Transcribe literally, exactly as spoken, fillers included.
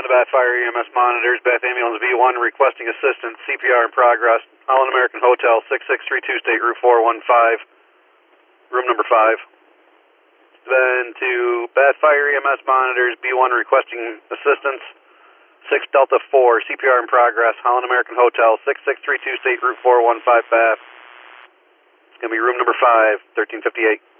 to Bath Fire E M S monitors, Bath Ambulance V one requesting assistance, C P R in progress, Holland American Hotel, six six three two, State Route four one five, room number five. Then to Bath Fire E M S monitors, B one requesting assistance, six Delta four, C P R in progress, Holland American Hotel, six six three two, State Route four one five, Bath. It's going to be room number five, thirteen fifty-eight.